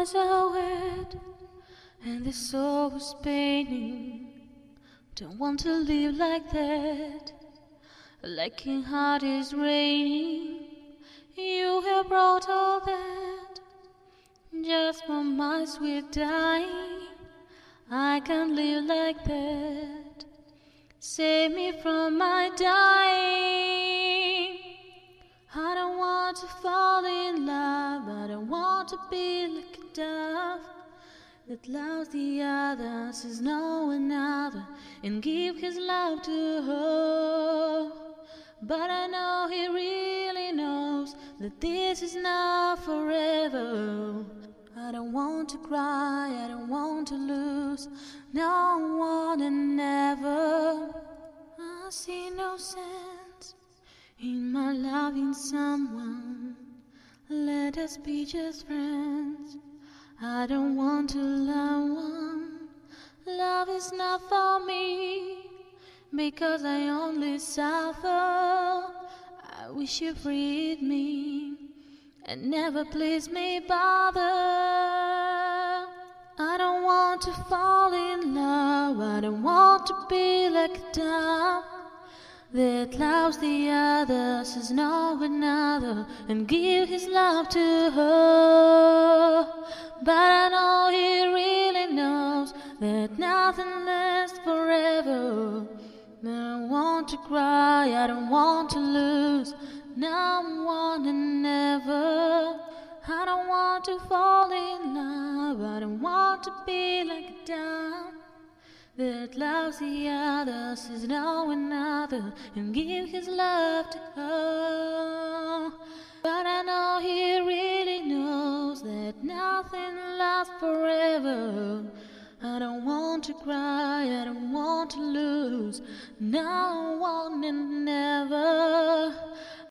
eyes are wet and this soul is paining. Don't want to live like that. Lacking heart is raining. You have brought all that just for my sweet dying. I can't live like that. Save me from my dying. I don't want to fall in love. I don't want to be like a dove that loves the other, says no another, and give his love to her. But I know he really knows that this is not forever. I don't want to cry, I don't want to lose no one and never. I see no sense in my loving someone. Let us be just friends. I don't want to love one. Love is not for me, because I only suffer. I wish you freed me and never please me bother. I don't want to fall in love. I don't want to be like a dove that loves the other, says no another, and give his love to her. But I know he really knows that nothing lasts forever. I don't want to cry, I don't want to lose no one and never. I don't want to fall in love. I don't want to be like a dove that loves the other, says no another, and give his love to her. But I know he really knows that nothing lasts forever. I don't want to cry, I don't want to lose no one and never.